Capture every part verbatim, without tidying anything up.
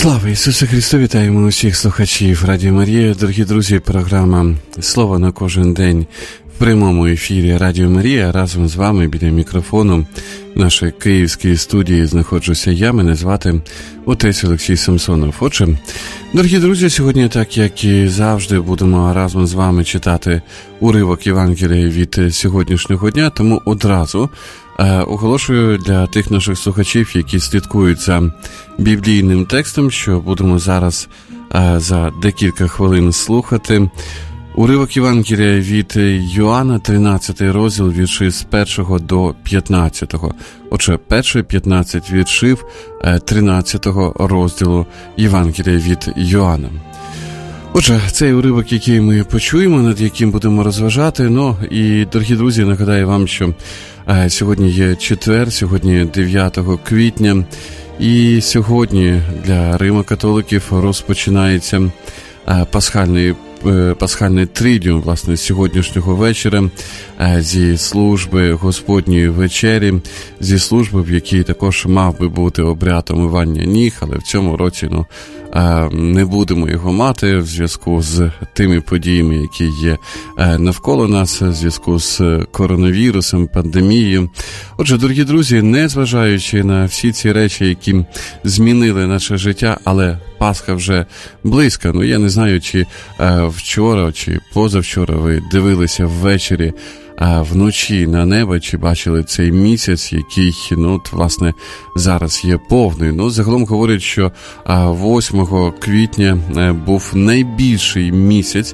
Слава Ісусу Христу! Вітаємо усіх слухачів Радіо Марія. Дорогі друзі, програма «Слово на кожен день» в прямому ефірі Радіо Марія. Разом з вами біля мікрофону в нашій київській студії знаходжуся я. Мене звати отець Олексій Самсонов. Отже, дорогі друзі, сьогодні, так як і завжди, будемо разом з вами читати уривок Євангелія від сьогоднішнього дня, тому одразу оголошую для тих наших слухачів, які слідкують за біблійним текстом, що будемо зараз за декілька хвилин слухати. Уривок Євангелія від Йоанна, тринадцятий розділ, вірші з першого до п'ятнадцятого. Отже, перші п'ятнадцять віршів тринадцятого розділу Євангелія від Йоанна. Отже, цей уривок, який ми почуємо, над яким будемо розважати. Ну, і, дорогі друзі, нагадаю вам, що е, сьогодні є четвер, сьогодні дев'ятого квітня, і сьогодні для Римо-католиків розпочинається е, пасхальний, е, пасхальний тридіум, власне, з сьогоднішнього вечора, е, зі служби Господньої вечері, зі служби, в якій також мав би бути обряд омивання ніг, але в цьому році, ну, не будемо його мати в зв'язку з тими подіями, які є навколо нас, в зв'язку з коронавірусом, пандемією. Отже, дорогі друзі, незважаючи на всі ці речі, які змінили наше життя, але Пасха вже близько. Ну, я не знаю, чи вчора, чи позавчора ви дивилися ввечері а вночі на небо, чи бачили цей місяць, який, ну, от, власне, зараз є повний. Ну, загалом говорять, що восьмого квітня був найбільший місяць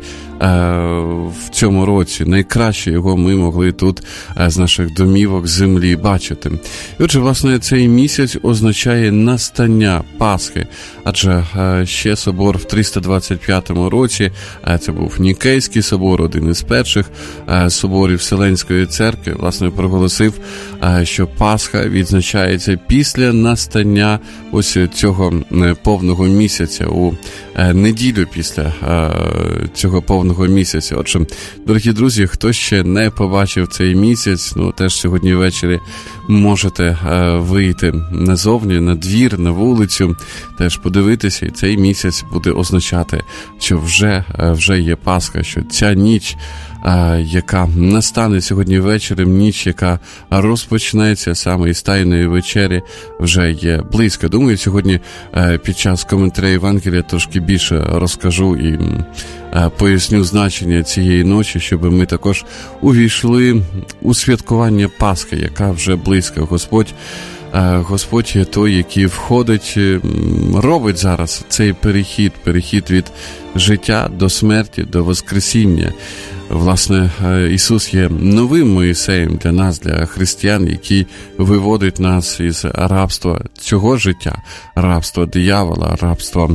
в цьому році. Найкраще його ми могли тут з наших домівок землі бачити. І отже, власне, цей місяць означає настання Пасхи. Адже ще собор в триста двадцять п'ятому році, це був Нікейський собор, один із перших соборів Вселенської церкви, власне, проголосив, що Пасха відзначається після настання ось цього повного місяця, у неділю після цього повного місяця. Отже, дорогі друзі, хто ще не побачив цей місяць, ну, теж сьогодні ввечері можете вийти назовні, на двір, на вулицю, теж подивитися, і цей місяць буде означати, що вже, вже є Пасха, що ця ніч, яка настане сьогодні вечором, ніч, яка розпочнеться саме із Тайної вечері, вже є близько. Думаю, сьогодні під час коментаря Євангелія трошки більше розкажу і поясню значення цієї ночі, щоб ми також увійшли у святкування Пасхи, яка вже близько. Господь Господь є той, який входить, робить зараз цей перехід, перехід від життя до смерті, до воскресіння. Власне, Ісус є новим Моїсеєм для нас, для християн, який виводить нас із рабства цього життя, рабства диявола, рабства,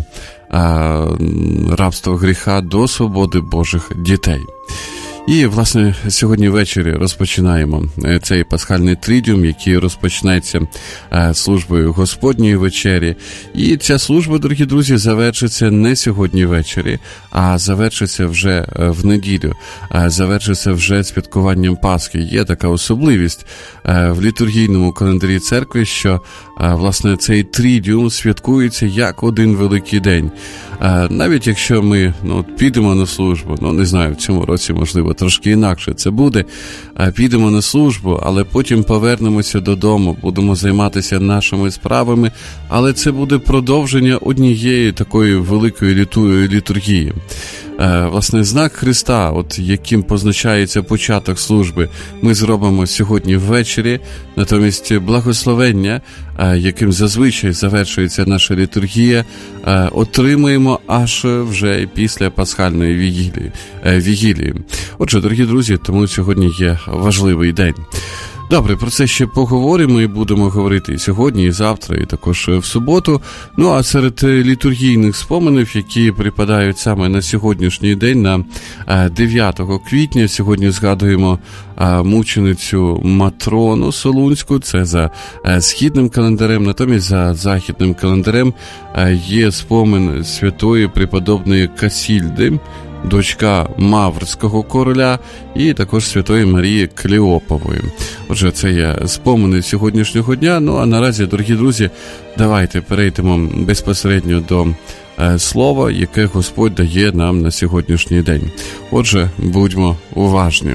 рабства гріха до свободи Божих дітей. І, власне, сьогодні ввечері розпочинаємо цей пасхальний тридіум, який розпочнеться службою Господньої вечері. І ця служба, дорогі друзі, завершиться не сьогодні ввечері, а завершиться вже в неділю, завершиться вже святкуванням Пасхи. Є така особливість в літургійному календарі церкви, що, власне, цей тридіум святкується як один великий день. Навіть якщо ми, ну, підемо на службу, ну, не знаю, в цьому році, можливо, трошки інакше це буде, підемо на службу, але потім повернемося додому, будемо займатися нашими справами, але це буде продовження однієї такої великої літургії. Власне, знак Христа, от яким позначається початок служби, ми зробимо сьогодні ввечері, натомість благословення, яким зазвичай завершується наша літургія, отримуємо аж вже після пасхальної вігілії. вігілії. Отже, дорогі друзі, тому сьогодні є важливий день. Добре, про це ще поговоримо і будемо говорити і сьогодні, і завтра, і також в суботу. Ну, а серед літургійних споменів, які припадають саме на сьогоднішній день, на дев'ятого квітня, сьогодні згадуємо мученицю Матрону Солунську, це за східним календарем, натомість за західним календарем є спомин святої преподобної Касільди, дочка Маврського короля, і також Святої Марії Клеопової. Отже, це є спомини сьогоднішнього дня. Ну, а наразі, дорогі друзі, давайте перейдемо безпосередньо до е, слова, яке Господь дає нам на сьогоднішній день. Отже, будьмо уважні.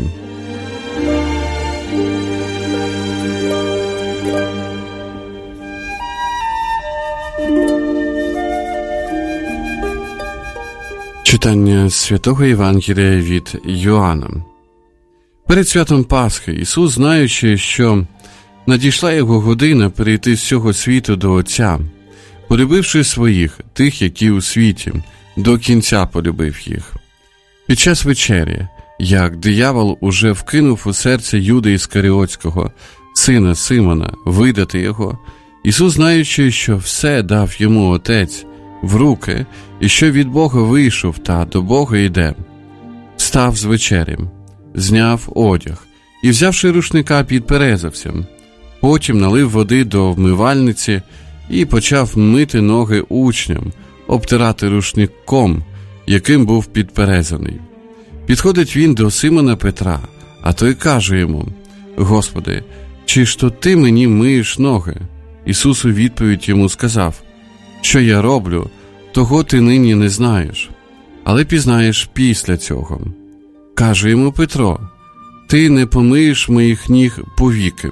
Читання Святого Євангелія від Йоанна. Перед святом Пасхи Ісус, знаючи, що надійшла Його година перейти з цього світу до Отця, полюбивши своїх, тих, які у світі, до кінця полюбив їх. Під час вечері, як диявол уже вкинув у серце Юди Іскаріотського, сина Симона, видати Його, Ісус, знаючи, що все дав Йому Отець в руки, і що від Бога вийшов та до Бога йде, встав з вечері, зняв одяг і, взявши рушника, підперезався. Потім налив води до вмивальниці і почав мити ноги учням, обтирати рушником, яким був підперезаний. Підходить він до Симона Петра, а той каже йому: «Господи, чи ж то ти мені миєш ноги?» Ісус у відповідь йому сказав: «Що я роблю, того ти нині не знаєш, але пізнаєш після цього». Каже йому Петро: «Ти не помиєш моїх ніг повіки».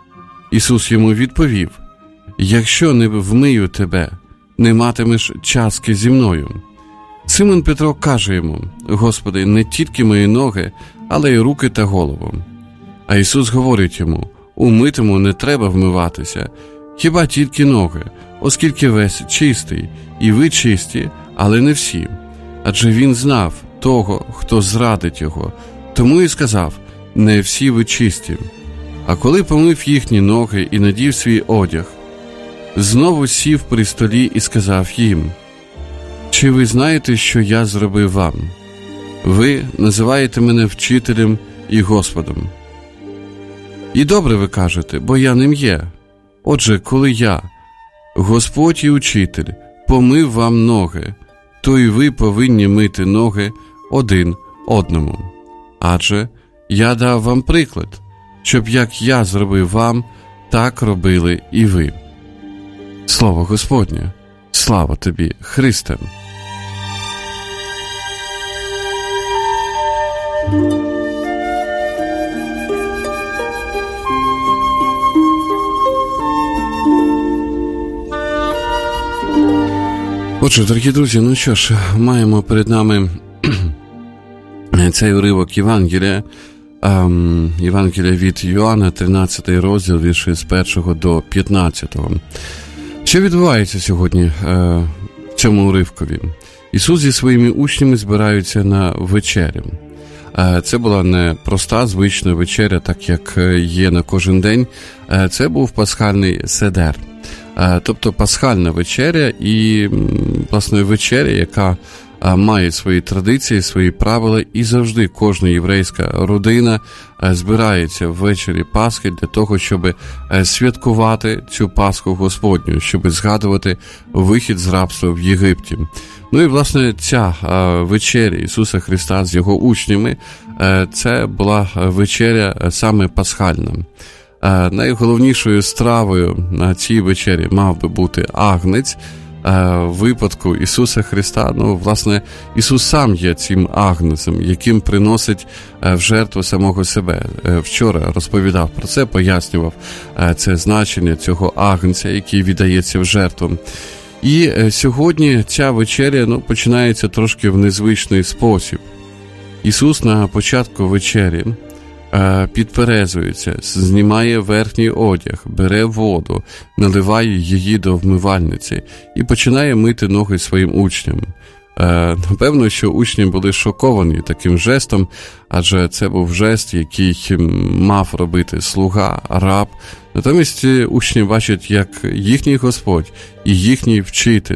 Ісус йому відповів: «Якщо не вмию тебе, не матимеш частки зі мною». Симон Петро каже йому: «Господи, не тільки мої ноги, але й руки та голову». А Ісус говорить йому: «Умитому не треба вмиватися, хіба тільки ноги, оскільки весь чистий, і ви чисті, але не всі». Адже він знав того, хто зрадить його, тому і сказав: «Не всі ви чисті». А коли помив їхні ноги і надів свій одяг, знову сів при столі і сказав їм: «Чи ви знаєте, що я зробив вам? Ви називаєте мене вчителем і Господом. І добре ви кажете, бо я ним є. Отже, коли я, Господь і Учитель, помив вам ноги, то і ви повинні мити ноги один одному. Адже я дав вам приклад, щоб як я зробив вам, так робили і ви». Слово Господнє. Слава тобі, Христе! Отже, дорогі друзі, ну що ж, маємо перед нами цей уривок Євангелія, ем, Євангелія від Йоанна, тринадцятий розділ, вірші з першого до п'ятнадцятого. Що відбувається сьогодні е, в цьому уривкові? Ісус зі своїми учнями збираються на вечерю. Е, це була не проста, звична вечеря, так як є на кожен день. Е, це був пасхальний седер. Тобто пасхальна вечеря і, власне, вечеря, яка має свої традиції, свої правила, і завжди кожна єврейська родина збирається ввечері Пасхи для того, щоб святкувати цю Пасху Господню, щоб згадувати вихід з рабства в Єгипті. Ну і, власне, ця вечеря Ісуса Христа з його учнями, це була вечеря саме пасхальна. Найголовнішою стравою на цій вечері мав би бути агнець. В випадку Ісуса Христа, ну, власне, Ісус сам є цим агнцем, яким приносить в жертву самого себе. Вчора розповідав про це, пояснював це значення цього агнця, який віддається в жертву. І сьогодні ця вечеря, ну, починається трошки в незвичний спосіб. Ісус на початку вечері підперезується, знімає верхній одяг, бере воду, наливає її до вмивальниці і починає мити ноги своїм учням. Напевно, що учні були шоковані таким жестом, адже це був жест, який мав робити слуга, раб. Натомість учні бачать, як їхній Господь і їхній вчитель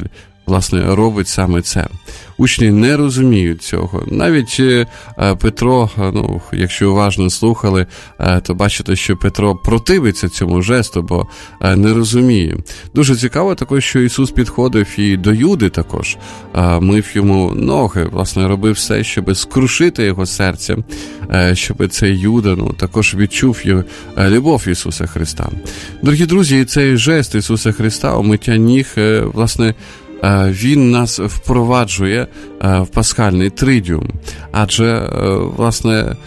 власне, робить саме це. Учні не розуміють цього. Навіть е, Петро, ну, якщо уважно слухали, е, то бачите, що Петро противиться цьому жесту, бо е, не розуміє. Дуже цікаво також, що Ісус підходив і до Юди також, е, мив йому ноги, власне, робив все, щоб скрушити його серце, е, щоб цей Юда, ну, також відчув його, е, любов Ісуса Христа. Дорогі друзі, цей жест Ісуса Христа, омиття ніг, е, власне, Він нас впроваджує в пасхальний тридіум, адже, власне,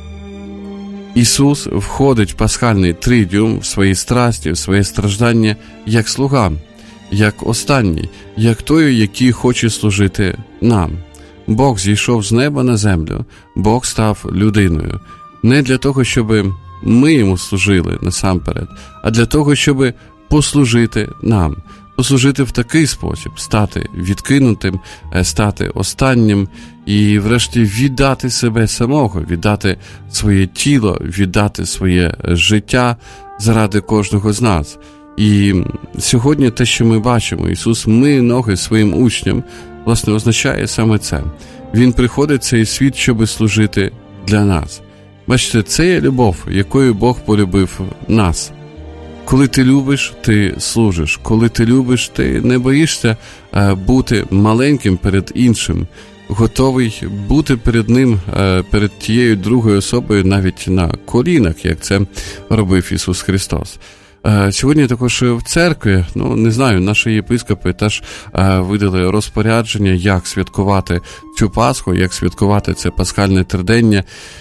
Ісус входить в пасхальний тридіум, в свої страсті, в своє страждання як слуга, як останній, як той, який хоче служити нам. Бог зійшов з неба на землю, Бог став людиною. Не для того, щоб ми йому служили насамперед, а для того, щоб послужити нам. Послужити в такий спосіб, стати відкинутим, стати останнім і врешті віддати себе самого, віддати своє тіло, віддати своє життя заради кожного з нас. І сьогодні те, що ми бачимо, Ісус миє ноги своїм учням, власне, означає саме це. Він приходить в цей світ, щоб служити для нас. Бачите, це є любов, якою Бог полюбив нас. Коли ти любиш, ти служиш. Коли ти любиш, ти не боїшся бути маленьким перед іншим, готовий бути перед ним, перед тією другою особою навіть на колінах, як це робив Ісус Христос. Сьогодні також в церкві, ну, не знаю, наші єпископи теж видали розпорядження, як святкувати цю Пасху, як святкувати це пасхальне тридення.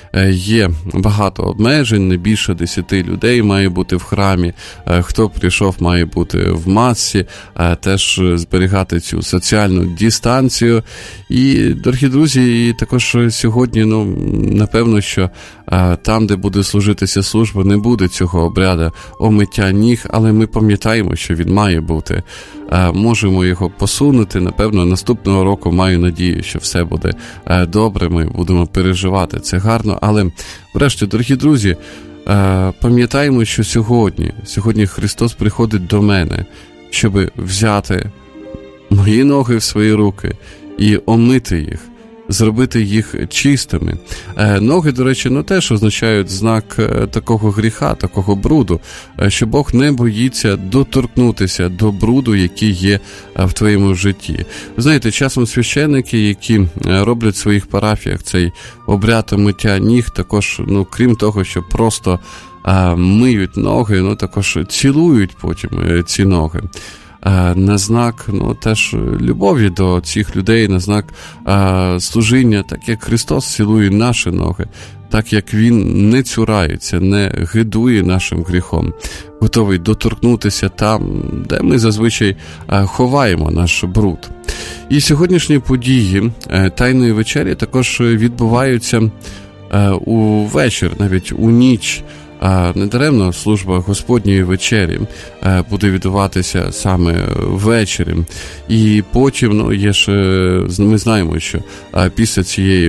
Є багато обмежень, не більше десяти людей має бути в храмі, хто прийшов, має бути в масі, теж зберігати цю соціальну дистанцію. І, дорогі друзі, і також сьогодні, ну, напевно, що там, де буде служитися служба, не буде цього обряду омиття ніг, але ми пам'ятаємо, що він має бути. Можемо його посунути, напевно, наступного року маю надію, що все буде добре, ми будемо переживати це гарно, але врешті, дорогі друзі, пам'ятаємо, що сьогодні, сьогодні Христос приходить до мене, щоб взяти мої ноги в свої руки і омити їх, зробити їх чистими. Ноги, до речі, ну теж означають знак такого гріха, такого бруду, що Бог не боїться доторкнутися до бруду, який є в твоєму житті. Ви знаєте, часом священники, які роблять в своїх парафіях цей обряд омиття ніг, також, ну, крім того, що просто а, миють ноги, ну, також цілують потім ці ноги. На знак, ну, теж любові до цих людей, на знак а, служіння, так як Христос цілує наші ноги, так як Він не цурається, не гидує нашим гріхом, готовий доторкнутися там, де ми зазвичай а, ховаємо наш бруд. І сьогоднішні події а, Тайної вечері також відбуваються а, у вечір, навіть у ніч. Недаремно служба Господньої вечері буде відбуватися саме ввечері. І потім, ну, є ж, ми знаємо, що після цієї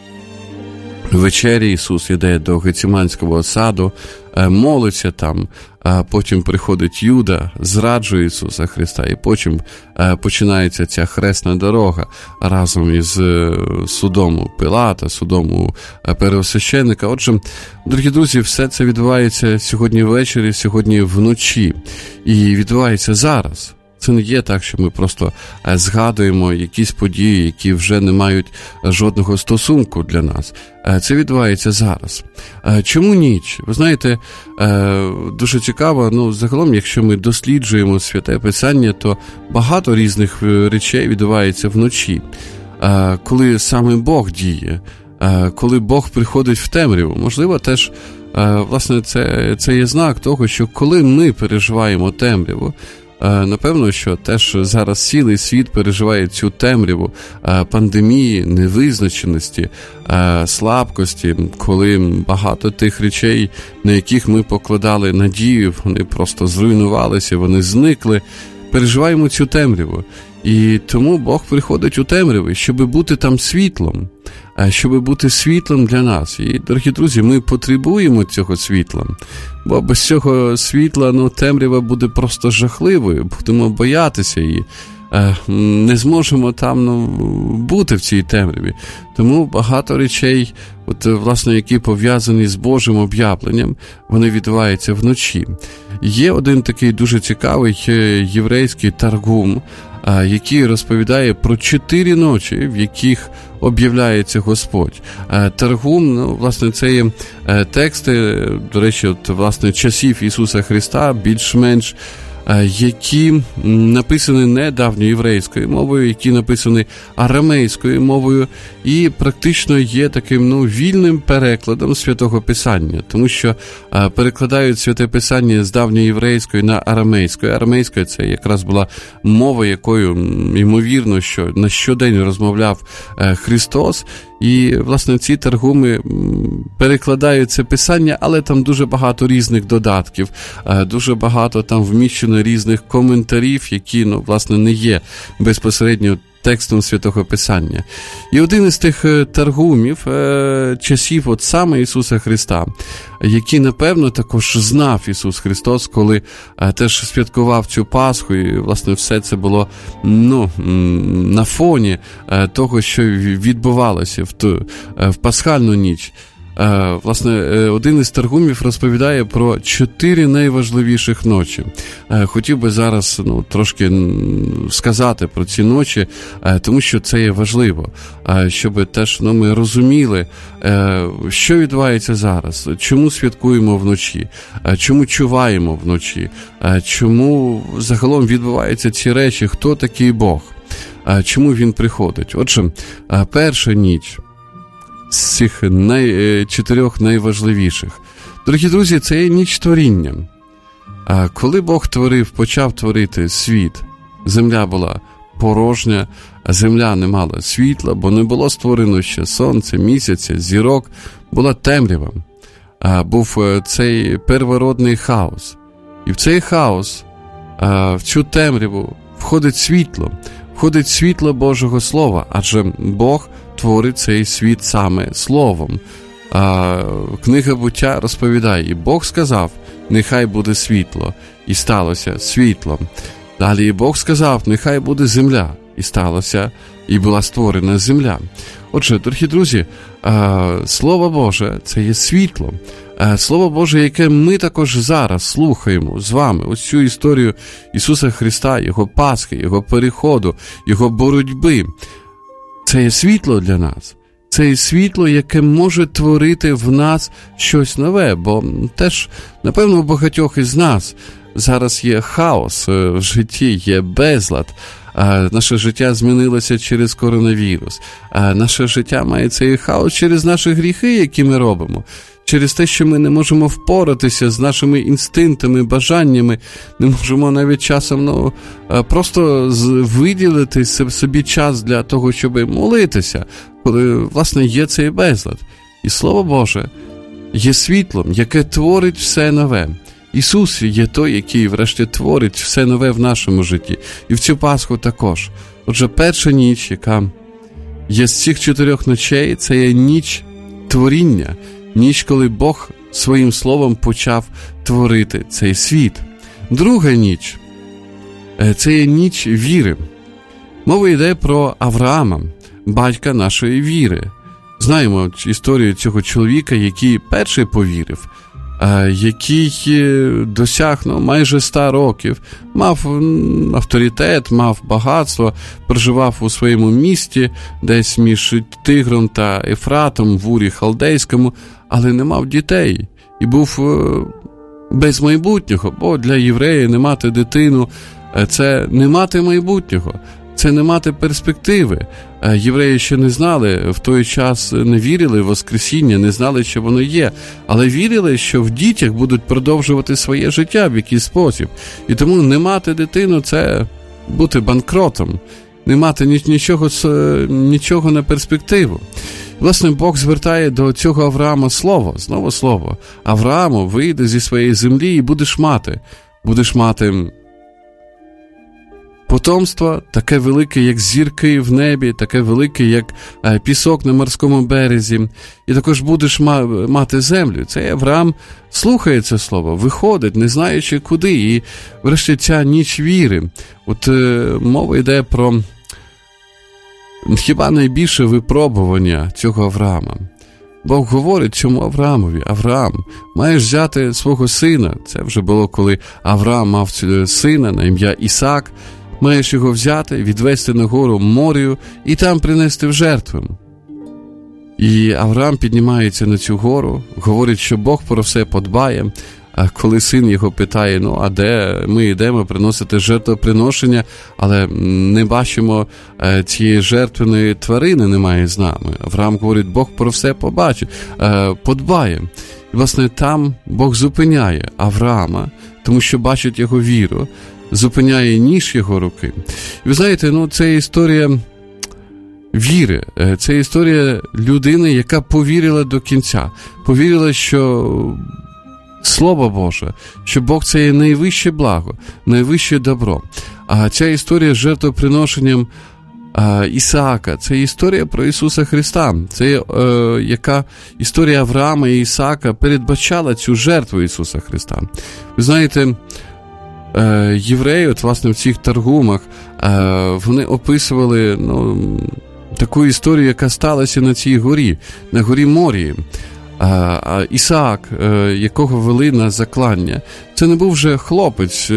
вечері Ісус йде до Гециманського саду, молиться там, а потім приходить Юда, зраджує Ісуса Христа, і потім починається ця хресна дорога разом із судом у Пилата, судом у первосвященника. Отже, дорогі друзі, все це відбувається сьогодні ввечері, сьогодні вночі, і відбувається зараз. Це не є так, що ми просто згадуємо якісь події, які вже не мають жодного стосунку для нас. Це відбувається зараз. Чому ніч? Ви знаєте, дуже цікаво, ну, загалом, якщо ми досліджуємо Святе Писання, то багато різних речей відбувається вночі. Коли саме Бог діє, коли Бог приходить в темряву, можливо, теж, власне, це, це є знак того, що коли ми переживаємо темряву, напевно, що теж зараз цілий світ переживає цю темряву пандемії, невизначеності, слабкості, коли багато тих речей, на яких ми покладали надію, вони просто зруйнувалися, вони зникли. Переживаємо цю темряву. І тому Бог приходить у темряву, щоб бути там світлом, щоб бути світлом для нас. І, дорогі друзі, ми потребуємо цього світла, бо без цього світла, ну, темрява буде просто жахливою, будемо боятися її. не зможемо там ну, бути в цій темряві. Тому багато речей, от, власне, які пов'язані з Божим об'явленням, вони відбуваються вночі. Є один такий дуже цікавий єврейський таргум, який розповідає про чотири ночі, в яких об'являється Господь. Таргум, ну, власне, це є тексти, до речі, от, власне, часів Ісуса Христа, більш-менш, які написані не давньоєврейською мовою, які написані арамейською мовою, і практично є таким ну, вільним перекладом Святого Писання, тому що а, перекладають Святе Писання з давньоєврейської на арамейською. Арамейська – це якраз була мова, якою, ймовірно, що на щодень розмовляв а, Христос. І, власне, ці таргуми перекладають це писання, але там дуже багато різних додатків, дуже багато там вміщено різних коментарів, які, ну, власне, не є безпосередньо текстом Святого Писання. І один із тих таргумів е, часів от саме Ісуса Христа, які, напевно, також знав Ісус Христос, коли е, теж святкував цю Пасху, і, власне, все це було ну, на фоні е, того, що відбувалося в, ту, е, в пасхальну ніч. Власне, один із таргумів розповідає про чотири найважливіших ночі. Хотів би зараз ну, трошки сказати про ці ночі, тому що це є важливо, щоб теж ну, ми розуміли, що відбувається зараз, чому святкуємо вночі, чому чуваємо вночі, чому загалом відбуваються ці речі, хто такий Бог, чому Він приходить. Отже, перша ніч з цих най, чотирьох найважливіших. Дорогі друзі, це є ніч творіння. А коли Бог творив, почав творити світ, земля була порожня, а земля не мала світла, бо не було створено ще сонця, місяця, зірок, була темрява. А був цей первородний хаос. І в цей хаос, а, в цю темряву входить світло, входить світло Божого Слова, адже Бог творить цей світ саме Словом. А, книга Буття розповідає, і Бог сказав, нехай буде світло, і сталося світло. Далі Бог сказав, нехай буде земля, і сталося, і була створена земля. Отже, дорогі друзі, а, Слово Боже – це є світло. А, Слово Боже, яке ми також зараз слухаємо з вами, ось цю історію Ісуса Христа, Його Пасхи, Його переходу, Його боротьби. Це є світло для нас. Це є світло, яке може творити в нас щось нове, бо теж, напевно, у багатьох із нас зараз є хаос в житті, є безлад. Наше життя змінилося через коронавірус. Наше життя має цей хаос через наші гріхи, які ми робимо. Через те, що ми не можемо впоратися з нашими інстинктами, бажаннями, не можемо навіть часом ну, просто виділити собі час для того, щоб молитися, коли, власне, є цей безлад. І Слово Боже є світлом, яке творить все нове. Ісус є той, який, врешті, творить все нове в нашому житті. І в цю Пасху також. Отже, перша ніч, яка є з цих чотирьох ночей, це є ніч творіння, ніч, коли Бог своїм словом почав творити цей світ. Друга ніч – це є ніч віри. Мова йде про Авраама, батька нашої віри. Знаємо історію цього чоловіка, який перший повірив, який досяг ну, майже ста років, мав авторитет, мав багатство, проживав у своєму місті, десь між Тигром та Ефратом в Урі Халдейському, але не мав дітей і був без майбутнього, бо для єврея не мати дитину – це не мати майбутнього. Це не мати перспективи. Євреї ще не знали, в той час не вірили в Воскресіння, не знали, що воно є, але вірили, що в дітях будуть продовжувати своє життя в якийсь спосіб. І тому не мати дитину – це бути банкротом, не мати нічого, нічого на перспективу. Власне, Бог звертає до цього Авраама слово, знову слово. Аврааму, вийди зі своєї землі і будеш мати, будеш мати потомство таке велике, як зірки в небі, таке велике, як пісок на морському березі, і також будеш мати землю. Цей Авраам слухає це слово, виходить, не знаючи куди, і врешті ця ніч віри. От е, мова йде про хіба найбільше випробування цього Авраама. Бог говорить цьому Авраамові: Авраам, маєш взяти свого сина. Це вже було, коли Авраам мав сина на ім'я Ісаак. Маєш його взяти, відвести на гору Морію і там принести в жертву. І Авраам піднімається на цю гору, говорить, що Бог про все подбає. А коли син його питає: ну, а де ми йдемо приносити жертвоприношення, але не бачимо е, цієї жертвеної тварини, немає з нами. Авраам говорить: Бог про все побачить, е, подбає. І, власне, там Бог зупиняє Авраама, тому що бачить його віру, зупиняє ніж його руки. І ви знаєте, ну, це історія віри, це історія людини, яка повірила до кінця, повірила, що Слово Боже, що Бог – це є найвище благо, найвище добро. А ця історія з жертвоприношенням Ісаака – це історія про Ісуса Христа. Це е, яка історія Авраама і Ісаака передбачала цю жертву Ісуса Христа. Ви знаєте, е, євреї, от, власне, в цих таргумах, е, вони описували, ну, таку історію, яка сталася на цій горі, на горі Морії. А Ісаак, якого вели на заклання, це не був вже хлопець.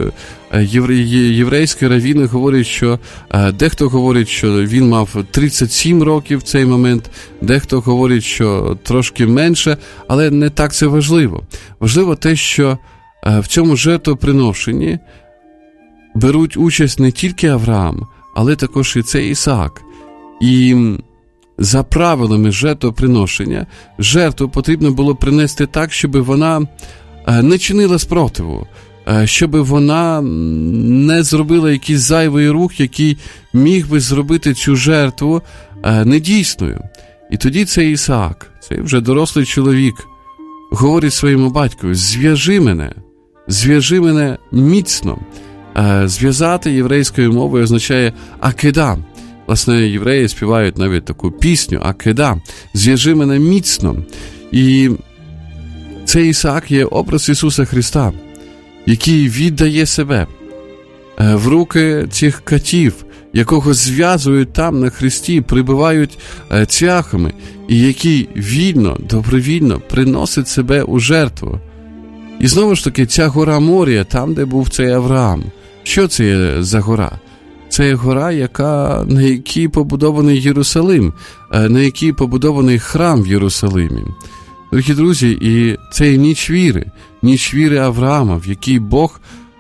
Єврейські равіни говорять, що дехто говорить, що він мав тридцять сім років в цей момент, дехто говорить, що трошки менше, але не так це важливо. Важливо те, що в цьому жертвоприношенні беруть участь не тільки Авраам, але також і цей Ісаак. І за правилами жертвоприношення, жертву потрібно було принести так, щоб вона не чинила спротиву, щоб вона не зробила якийсь зайвий рух, який міг би зробити цю жертву недійсною. І тоді цей Ісаак, цей вже дорослий чоловік, говорить своєму батькові: зв'яжи мене, зв'яжи мене міцно. Зв'язати єврейською мовою означає акеда. Власне, євреї співають навіть таку пісню «Акеда» – «Зв'яжи мене міцно». І цей Ісаак є образ Ісуса Христа, який віддає себе в руки цих катів, якого зв'язують там на хресті, прибивають цвяхами, і який вільно, добровільно приносить себе у жертву. І знову ж таки, ця гора Морія, там, де був цей Авраам. Що це є за гора? Це гора, яка, на якій побудований Єрусалим, на якій побудований храм в Єрусалимі. Дорогі друзі, і це ніч віри, ніч віри Авраама, в якій Бог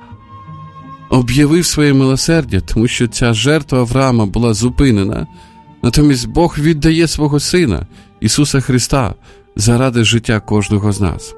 об'явив своє милосердя, тому що ця жертва Авраама була зупинена. Натомість Бог віддає свого Сина, Ісуса Христа, заради життя кожного з нас.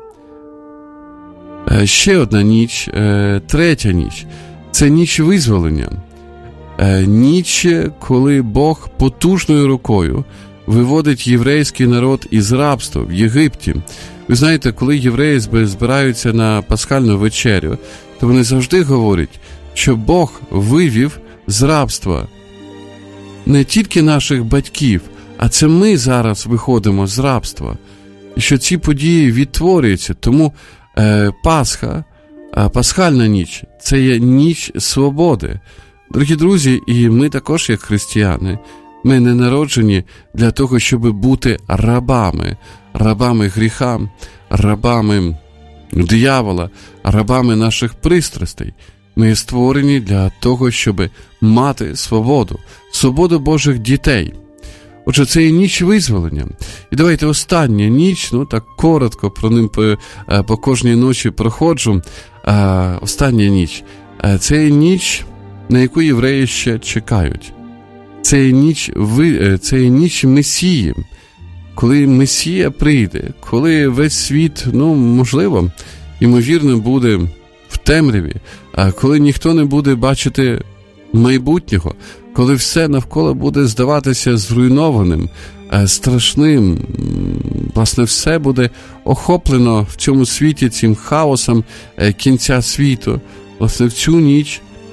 Ще одна ніч, третя ніч – це ніч визволення. Ніч, коли Бог потужною рукою виводить єврейський народ із рабства в Єгипті. Ви знаєте, коли євреї збираються на пасхальну вечерю, то вони завжди говорять, що Бог вивів з рабства не тільки наших батьків, а це ми зараз виходимо з рабства. І що ці події відтворюються. Тому е, Пасха, е, пасхальна ніч – це є ніч свободи. Дорогі друзі, і ми також, як християни, ми не народжені для того, щоб бути рабами, рабами гріха, рабами диявола, рабами наших пристрастей. Ми створені для того, щоб мати свободу, свободу Божих дітей. Отже, це є ніч визволення. І давайте остання ніч, ну так коротко про ним по, по кожній ночі проходжу. А, остання ніч. А, це є ніч, на яку євреї ще чекають. Це є ніч, це є ніч Месії. Коли Месія прийде, коли весь світ, ну, можливо, ймовірно, буде в темряві, а коли ніхто не буде бачити майбутнього, коли все навколо буде здаватися зруйнованим, страшним, власне, все буде охоплено в цьому світі цим хаосом кінця світу. Власне, в цю ніч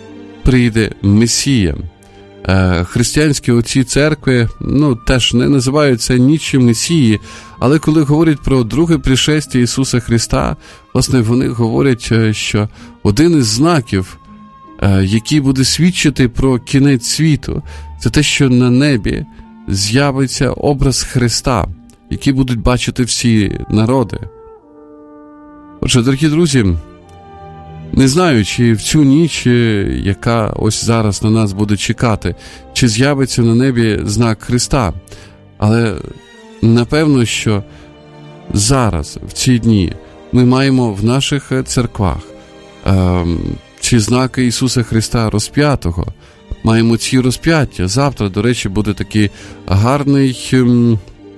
прийде Месія. Християнські отці церкви, ну, теж не називають це нічим Месії, але коли говорять про друге пришестя Ісуса Христа, власне, вони говорять, що один із знаків, який буде свідчити про кінець світу, це те, що на небі з'явиться образ Христа, який будуть бачити всі народи. Отже, дорогі друзі, не знаю, чи в цю ніч, яка ось зараз на нас буде чекати, чи з'явиться на небі знак Христа, але напевно, що зараз, в ці дні, ми маємо в наших церквах е, ці знаки Ісуса Христа розп'ятого, маємо ці розп'яття. Завтра, до речі, буде такий гарний е,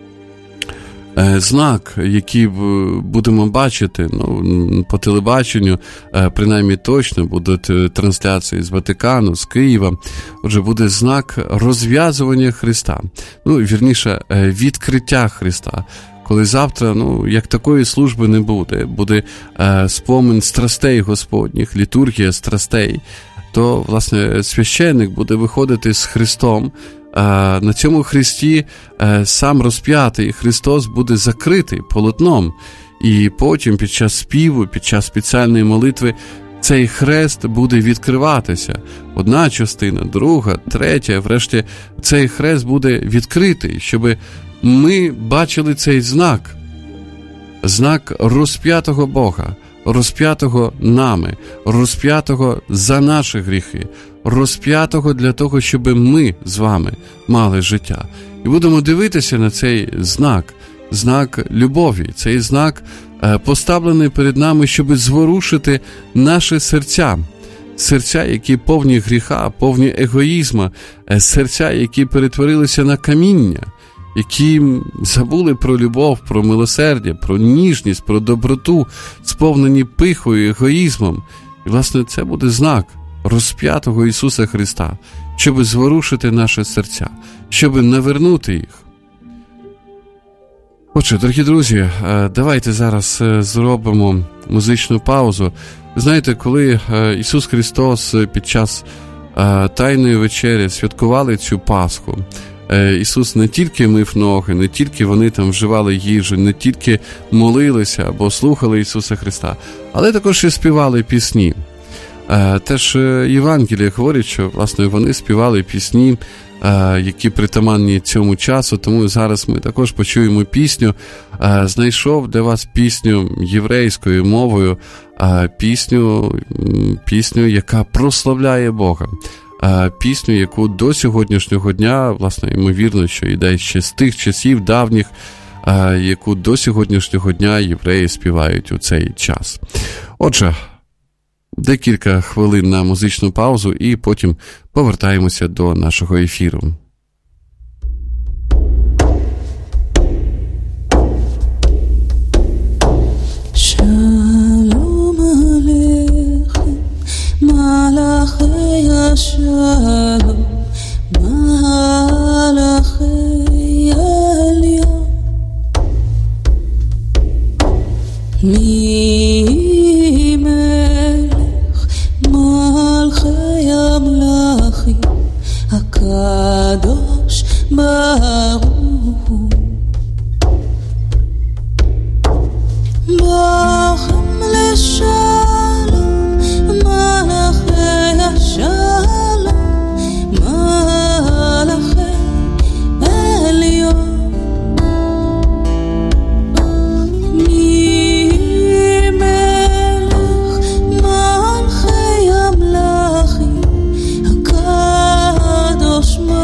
знак, який будемо бачити, ну, по телебаченню, принаймні точно, будуть трансляції з Ватикану, з Києва. Отже, буде знак розв'язування Христа, ну, вірніше, відкриття Христа. Коли завтра, ну, як такої служби не буде, буде е, спомин страстей Господніх, літургія страстей, то, власне, священник буде виходити з Христом. На цьому хресті сам розп'ятий Христос буде закритий полотном, і потім під час співу, під час спеціальної молитви цей хрест буде відкриватися. Одна частина, друга, третя, врешті цей хрест буде відкритий, щоб ми бачили цей знак, знак розп'ятого Бога, розп'ятого нами, розп'ятого за наші гріхи, розп'ятого для того, щоб ми з вами мали життя. І будемо дивитися на цей знак, знак любові, цей знак поставлений перед нами, щоб зворушити наші серця, серця, які повні гріха, повні егоїзму, серця, які перетворилися на каміння, які забули про любов, про милосердя, про ніжність, про доброту, сповнені пихою, егоїзмом. І, власне, це буде знак розп'ятого Ісуса Христа, щоб зворушити наші серця, щоб навернути їх. Отже, дорогі друзі, давайте зараз зробимо музичну паузу. Знаєте, коли Ісус Христос під час Тайної вечері святкували цю Пасху, Ісус не тільки мив ноги, не тільки вони там вживали їжу, не тільки молилися або слухали Ісуса Христа, але також і співали пісні. Теж Євангеліє говорить, що, власне, вони співали пісні, які притаманні цьому часу, тому зараз ми також почуємо пісню. Знайшов для вас пісню єврейською мовою, пісню, пісню, яка прославляє Бога. Пісню, яку до сьогоднішнього дня, власне, ймовірно, що йде ще з тих часів давніх, яку до сьогоднішнього дня євреї співають у цей час. Отже, декілька хвилин на музичну паузу і потім повертаємося до нашого ефіру. Shalom Aleichem, Malachei Shalom, Malachei Elyon. Mi melech malchei amlachim, HaKadosh Baruch Hu. Bochem leshalom, malachei shalom, malachei elyon. Mi melech malchei amlachim, HaKadosh Baruch Hu.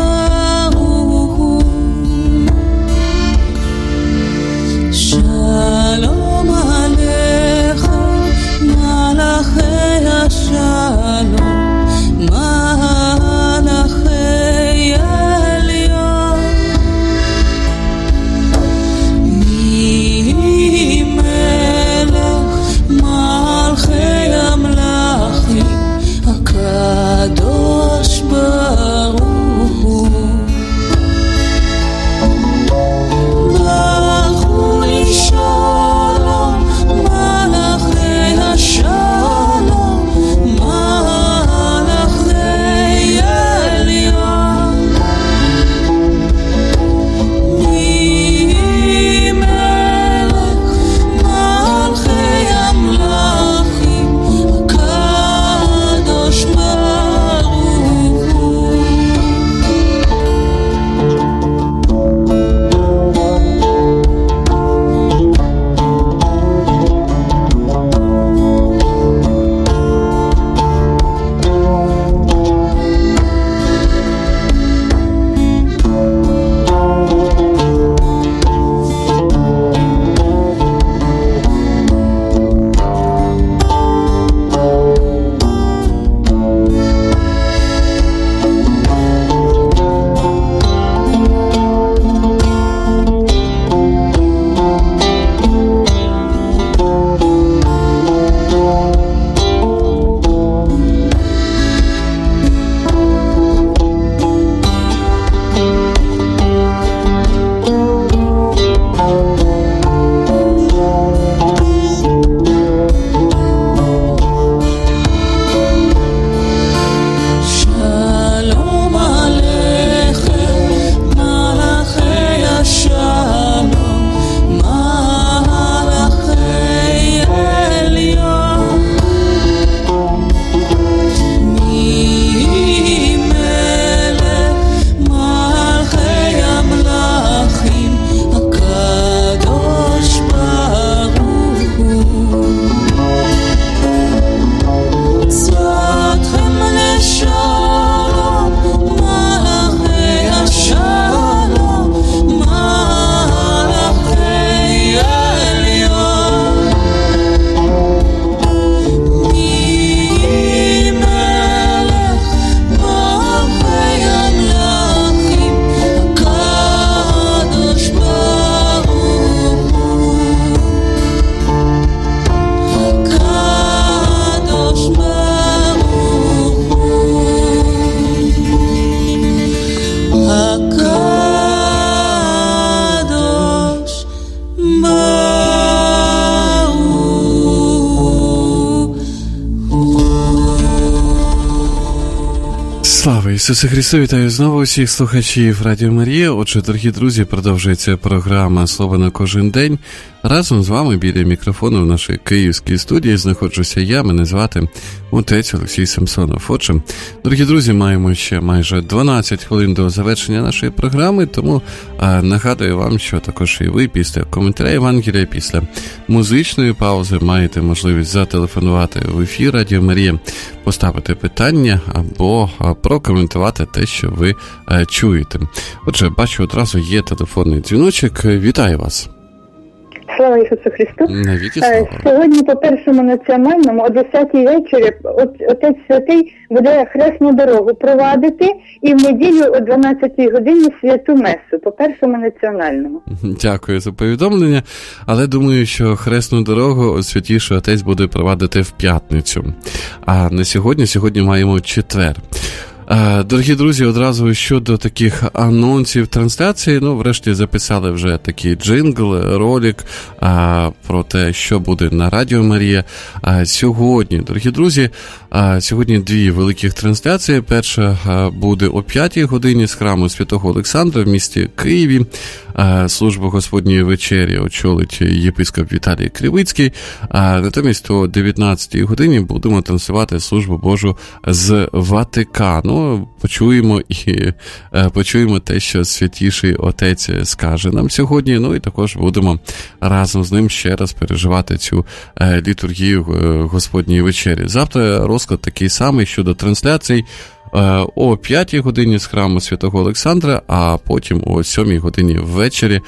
Слава Ісусу Христу! Вітаю знову всіх слухачів Радіо Марія. Отже, дорогі друзі, продовжується програма «Слово на кожен день». Разом з вами біля мікрофону в нашій київській студії знаходжуся я, мене звати отець Олексій Самсонов. Отже, дорогі друзі, маємо ще майже дванадцять хвилин до завершення нашої програми, тому а, нагадую вам, що також і ви після коментаря Євангелія, після музичної паузи маєте можливість зателефонувати в ефір Радіо Марія, поставити питання або а, прокоментувати те, що ви а, чуєте. Отже, бачу, одразу є телефонний дзвіночок. Вітаю вас! Слава Ісусу Христу! Навіки слава! Сьогодні по першому національному о десятій вечорі Отець Святий буде хресну дорогу провадити і в неділю о дванадцятій годині святу месу по першому національному. Дякую за повідомлення, але думаю, що хресну дорогу Святіший Отець буде провадити в п'ятницю. А на сьогодні, сьогодні маємо четвер. Дорогі друзі, одразу щодо таких анонсів трансляції, ну, врешті записали вже такий джингл, ролик а, про те, що буде на Радіо Марія. А, сьогодні, дорогі друзі, а, сьогодні дві великих трансляції. Перша а, буде о п'ятій годині з храму Святого Олександра в місті Києві. А, службу Господньої вечері очолить єпископ Віталій Кривицький. А, натомість о дев'ятнадцятій годині будемо транслювати службу Божу з Ватикану. Почуємо і почуємо те, що Святіший Отець скаже нам сьогодні, ну і також будемо разом з ним ще раз переживати цю літургію Господньої вечері. Завтра розклад такий самий щодо трансляцій. О п'ятій годині з храму Святого Олександра, а потім о сьомій годині ввечері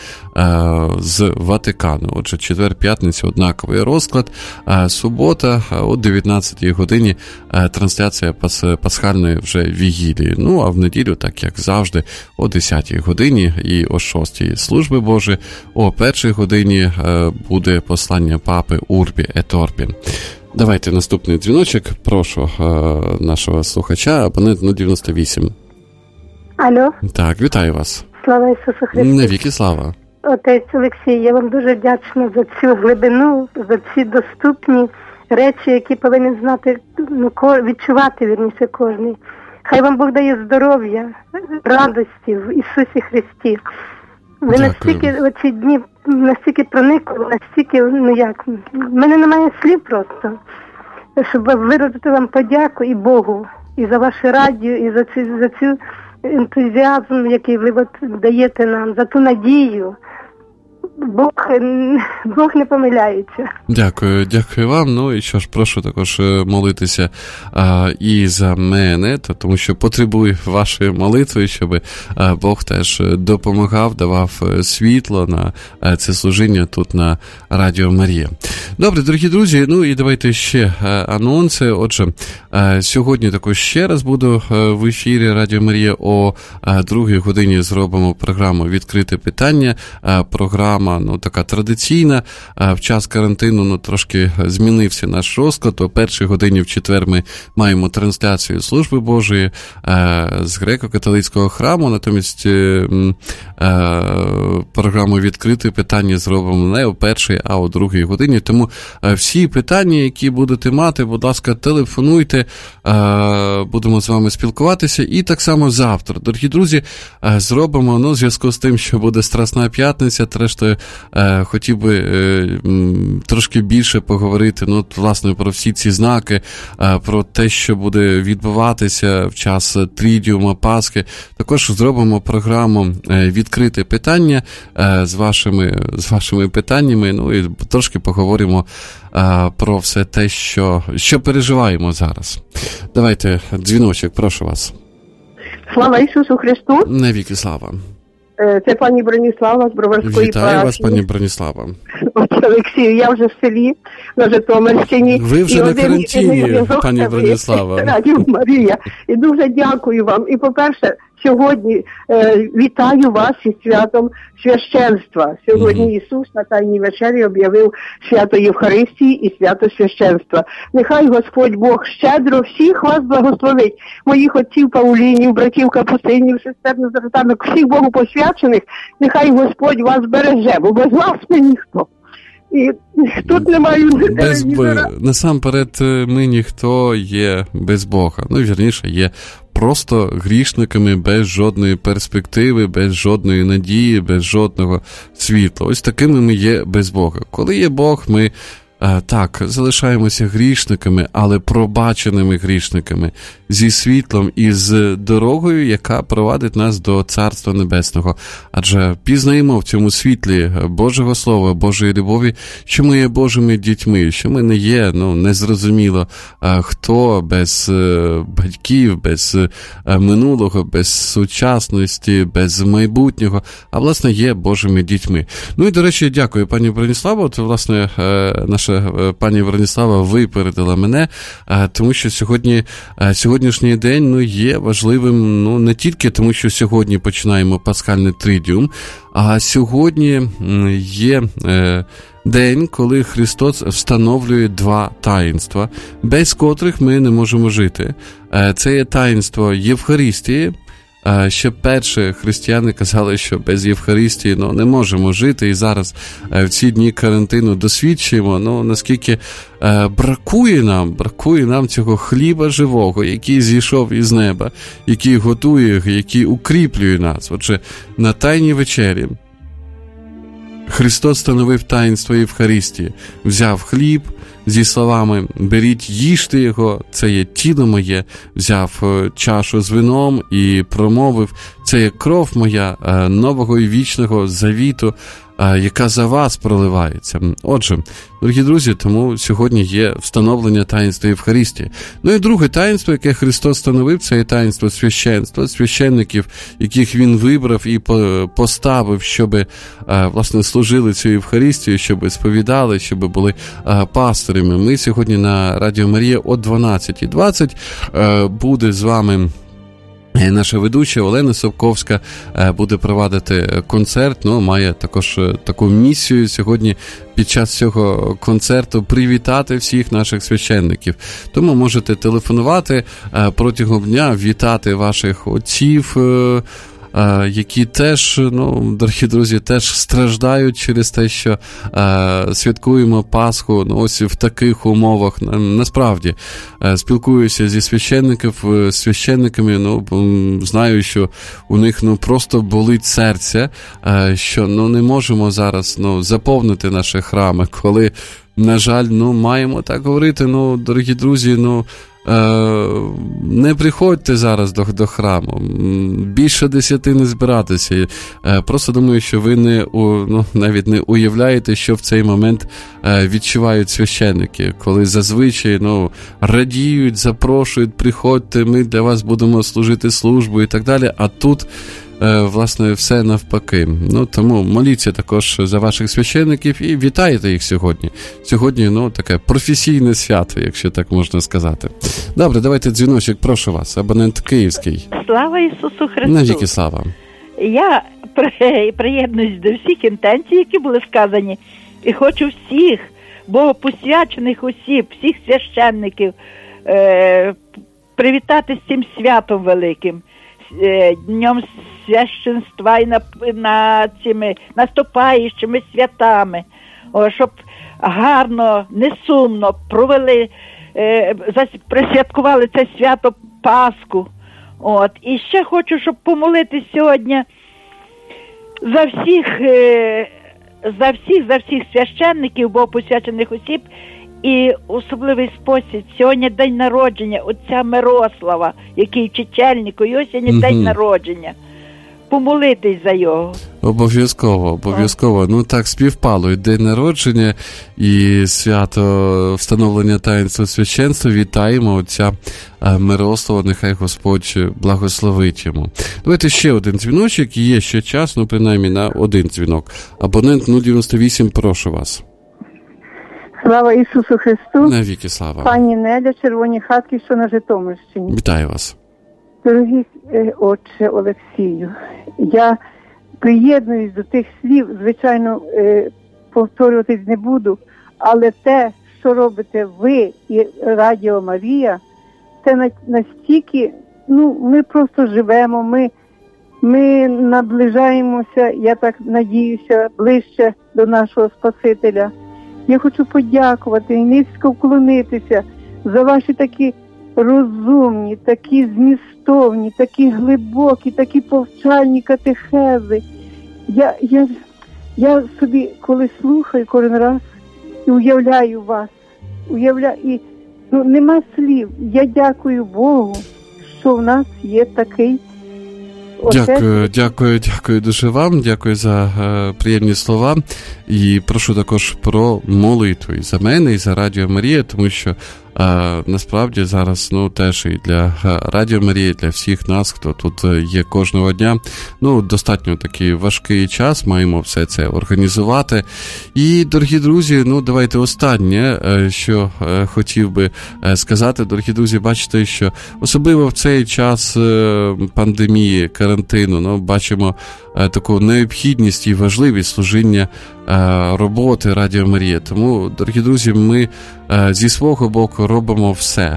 з Ватикану. Отже, четвер-п'ятниця однаковий розклад, субота о дев'ятнадцятій годині трансляція пасхальної вже вігілії. Ну, а в неділю, так як завжди, о десятій годині і о шостій служби Божої, о першій годині буде послання папи Урбі ет Орбі. Давайте наступний дзвіночок. Прошу е, нашого слухача, абонент нуль дев'яносто вісім. Алло. Так, вітаю вас. Слава Ісусу Христу. Навіки слава. Отець Олексій, я вам дуже вдячна за цю глибину, за ці доступні речі, які повинен знати, ну, відчувати, вірніше, кожний. Хай вам Бог дає здоров'я, радості в Ісусі Христі. Ви Дякую. Настільки оці дні настільки проникли, настільки, ну як, в мене немає слів просто, щоб виразити вам подяку і Богу, і за ваше радіо, і за цю, за цю ентузіазм, який ви от даєте нам, за ту надію. Бог, Бог не помиляється. Дякую, дякую вам. Ну і що ж, прошу також молитися а, і за мене, то, тому що потребую вашої молитви, щоб а, Бог теж допомагав, давав світло на а, це служіння тут на Радіо Марія. Добре, дорогі друзі, ну і давайте ще а, анонси. Отже, а, сьогодні також ще раз буду а, в ефірі Радіо Марія о а, другій годині зробимо програму «Відкрите питання». А, програма ну, така традиційна. В час карантину ну, трошки змінився наш розклад. О першій годині в четвер ми маємо трансляцію служби Божої з греко-католицького храму. Натомість програму «Відкрите питання» зробимо не о першій, а о другій годині. Тому всі питання, які будете мати, будь ласка, телефонуйте, будемо з вами спілкуватися. І так само завтра, дорогі друзі, зробимо, ну, в зв'язку з тим, що буде Страсна п'ятниця, зрештою, е, хотів би е, трошки більше поговорити, ну, власне, про всі ці знаки, е, про те, що буде відбуватися в час Трідіума, Пасхи. Також зробимо програму е, «Відкрите питання» е, з вашими, з вашими питаннями, ну, і трошки поговоримо е, про все те, що, що переживаємо зараз. Давайте, дзвіночок, прошу вас. Слава Ісусу Христу. Навіки слава. Це пані Броніслава з Броварської Вітаю парафії. вас, пані Броніслава. Отже, Олексію, я вже в селі на Житомирщині. Ви вже і на карантині, пані Броніслава. Радіо Марія. І дуже дякую вам. І, по-перше, сьогодні е, вітаю вас із святом священства. Сьогодні mm-hmm. Ісус на Тайній вечері об'явив свято Євхаристії і свято священства. Нехай Господь Бог щедро всіх вас благословить, моїх отців Паулінів, братів Капустинів, сестер Назаретанок, всіх Богу посвячених. Нехай Господь вас береже, бо без вас ми ніхто. І тут немає без б... насамперед ми ніхто є без Бога. Ну, вірніше, є просто грішниками без жодної перспективи, без жодної надії, без жодного світла. Ось такими ми є без Бога. Коли є Бог, ми так, залишаємося грішниками, але пробаченими грішниками, зі світлом і з дорогою, яка провадить нас до Царства Небесного. Адже пізнаємо в цьому світлі Божого Слова, Божої любові, що ми є Божими дітьми, що ми не є, ну, незрозуміло, хто без батьків, без минулого, без сучасності, без майбутнього, а, власне, є Божими дітьми. Ну і, до речі, дякую, пані Броніславо. От, власне, наша пані Броніслава випередила мене, тому що сьогодні, сьогоднішній день, ну, є важливим, ну, не тільки тому, що сьогодні починаємо Пасхальний Тридіум, а сьогодні є день, коли Христос встановлює два таїнства, без котрих ми не можемо жити. Це є таїнство Євхаристії. Ще перше християни казали, що без Євхаристії, ну, не можемо жити, і зараз в ці дні карантину досвідчуємо, ну, наскільки бракує нам, бракує нам цього хліба живого, який зійшов із неба, який готує, який укріплює нас. Отже, на Тайній вечері Христос становив таїнство Євхаристії, взяв хліб зі словами «беріть, їжте його, це є тіло моє», взяв чашу з вином і промовив «це є кров моя нового і вічного завіту, яка за вас проливається». Отже, дорогі друзі, тому сьогодні є встановлення таїнства Євхаристії. Ну і друге таїнство, яке Христос встановив, це є таїнство священства, священників, яких Він вибрав і поставив, щоб, власне, служили цю Євхаристію, щоб сповідали, щоб були пастирами. Ми сьогодні на Радіо Марія о дванадцятій двадцять буде з вами наша ведуча Олена Совковська, буде провадити концерт, ну, має також таку місію сьогодні під час цього концерту привітати всіх наших священників. Тому можете телефонувати протягом дня, вітати ваших отців, які теж, ну, дорогі друзі, теж страждають через те, що е, святкуємо Пасху, ну, ось в таких умовах. Насправді, е, спілкуюся зі священників, священниками, ну, знаю, що у них, ну, просто болить серце, е, що, ну, не можемо зараз, ну, заповнити наші храми, коли, на жаль, ну, маємо так говорити, ну, дорогі друзі, ну, не приходьте зараз до, до храму, більше десяти не збиратися. Просто думаю, що ви не, ну, навіть не уявляєте, що в цей момент відчувають священники, коли зазвичай, ну, радіють, запрошують, приходьте, ми для вас будемо служити службу і так далі, а тут, власне, все навпаки. Ну, тому моліться також за ваших священників і вітайте їх сьогодні. Сьогодні, ну, таке професійне свято, якщо так можна сказати. Добре, давайте дзвіночок, прошу вас, абонент київський. Слава Ісусу Христу! Навіки слава! Я приєднуюсь до всіх інтенцій, які були сказані, і хочу всіх богопосвячених осіб, всіх священників е- привітати з цим святом великим, Днем священства і на, на цими наступаючими святами, о, щоб гарно, несумно провели, е, присвяткували це свято Пасху. От. І ще хочу, щоб помолитись сьогодні за всіх, е, за всіх, за всіх священників, богопосвячених осіб. І особливий спосіб, сьогодні день народження отця Мирослава, який чечельнику, і ось сьогодні mm-hmm. день народження. Помолитись за його. Обов'язково, обов'язково. Ну так співпало і день народження, і свято встановлення таїнства священства. Вітаємо отця Мирослава, нехай Господь благословить йому. Давайте ще один дзвіночок, є ще час, ну принаймні на один дзвінок. Абонент нуль дев'яносто вісім, прошу вас. Слава Ісусу Христу! Навіки слава! Пані Неля, Червоні хатки, що на Житомирщині. Вітаю вас! Дорогі е, отче Олексію, я приєднуюсь до тих слів, звичайно, е, повторюватись не буду, але те, що робите ви і Радіо Марія, це на, настільки, ну, ми просто живемо, ми, ми наближаємося, я так надіюся, ближче до нашого Спасителя. Я хочу подякувати і низько вклонитися за ваші такі розумні, такі змістовні, такі глибокі, такі повчальні катехези. Я, я, я собі, коли слухаю кожен раз, і уявляю вас, уявляю, і ну, нема слів. Я дякую Богу, що в нас є такий отець. Дякую, дякую, дякую дуже вам, дякую за е, приємні слова. І прошу також про молитву і за мене, і за Радіо Марія, тому що А, насправді зараз, ну, теж і для Радіо Марії, для всіх нас, хто тут є кожного дня, ну, достатньо такий важкий час, маємо все це організувати. І, дорогі друзі, ну, давайте останнє, що хотів би сказати, дорогі друзі, бачите, що особливо в цей час пандемії, карантину, ну, бачимо таку необхідність і важливість служіння роботи Радіо Марія. Тому, дорогі друзі, ми зі свого боку робимо все,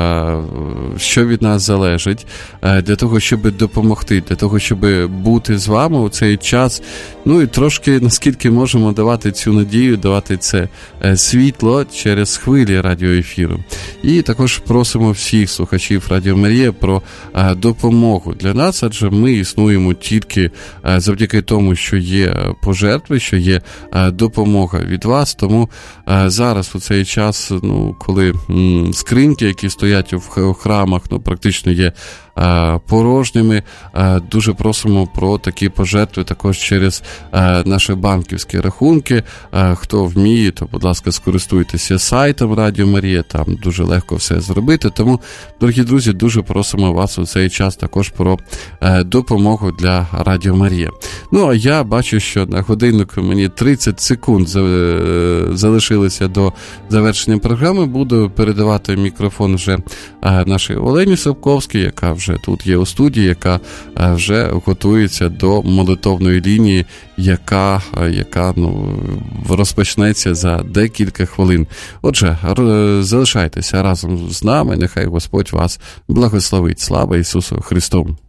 що від нас залежить, для того, щоб допомогти, для того, щоб бути з вами у цей час, ну і трошки, наскільки можемо, давати цю надію, давати це світло через хвилі радіоефіру. І також просимо всіх слухачів Радіо Марія про допомогу для нас, адже ми існуємо тільки завдяки тому, що є пожертви, що є допомога від вас. Тому зараз у цей час, ну, коли м, скриньки, які стоять у храмах, ну, практично є а, порожніми, а, дуже просимо про такі пожертви також через а, наші банківські рахунки. А, хто вміє, то, будь ласка, скористуйтеся сайтом Радіо Марія, там дуже легко все зробити. Тому, дорогі друзі, дуже просимо вас у цей час також про а, допомогу для Радіо Марія. Ну, а я бачу, що на годиннику мені тридцять секунд залишилося до завершення програми. Буду передавати мікрофон вже нашій Олені Сапковській, яка вже тут є у студії, яка вже готується до молитовної лінії, яка, яка ну, розпочнеться за декілька хвилин. Отже, залишайтеся разом з нами, нехай Господь вас благословить. Слава Ісусу Христу!